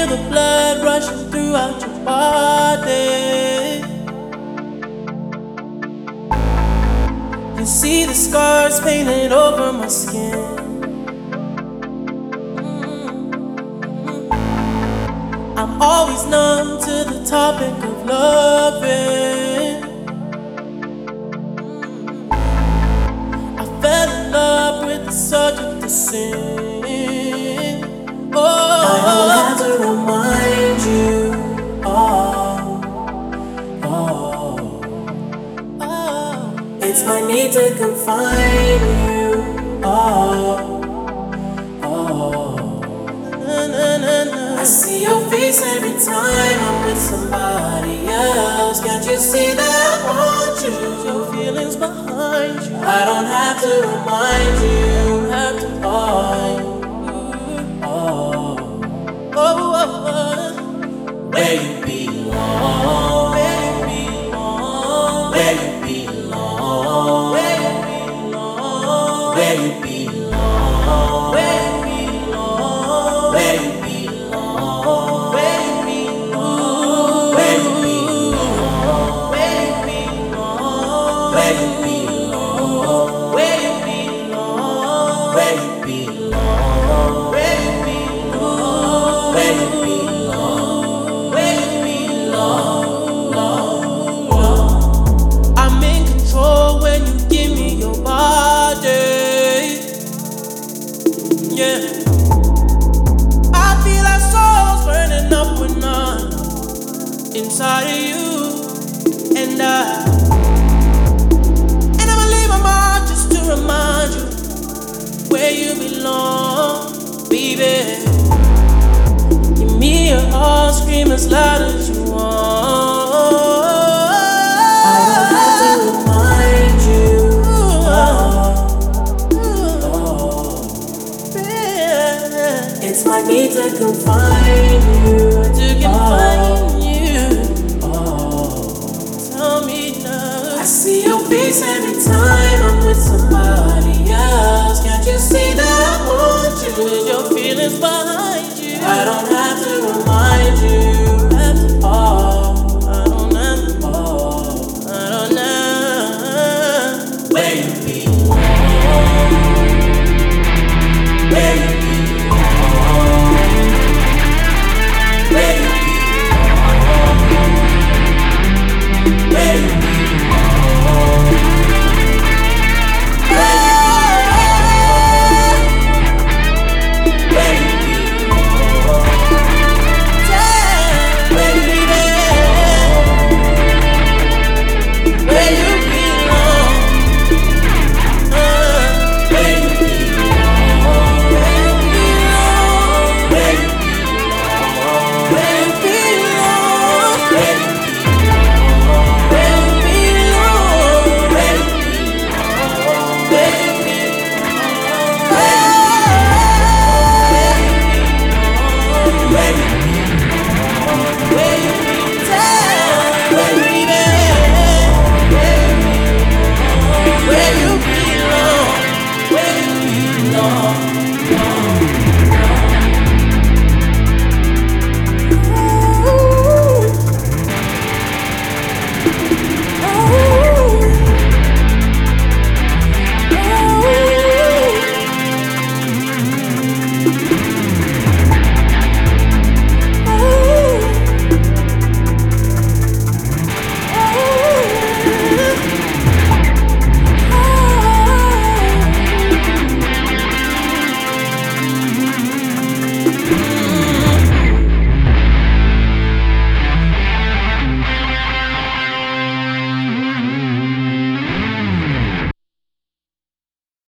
the blood rushing throughout your body. You see the scars painted over my skin. I'm always numb to the topic of loving. I fell in love with the subject of sin. Oh, I don't have to remind you. It's my need to confine you. I see your face every time I'm with somebody else. Can't you see that I want you? Your feelings behind you. I don't have to remind you. Where you belong. Where you belong. Where you belong. Where you belong. Where you belong. Where you belong. Where you belong. Where you belong. Where you belong. Where you belong. Where you belong. Where you belong. Where you belong. Where you belong. Where you belong. I'm in control when you give me your body. Yeah, I feel our souls burning up when I'm inside of you, and I'ma leave my mark just to remind you where you belong, baby. Give me your heart, scream as loud as you want. I don't have to remind you. It's my need to confine you. Tell me now. I see your face every time I'm with somebody else. Can't you see that I want you? With your feelings behind you. I don't have to remind you. I don't know. Where you belong. Where you belong. Where you belong. Where you belong. Where you belong.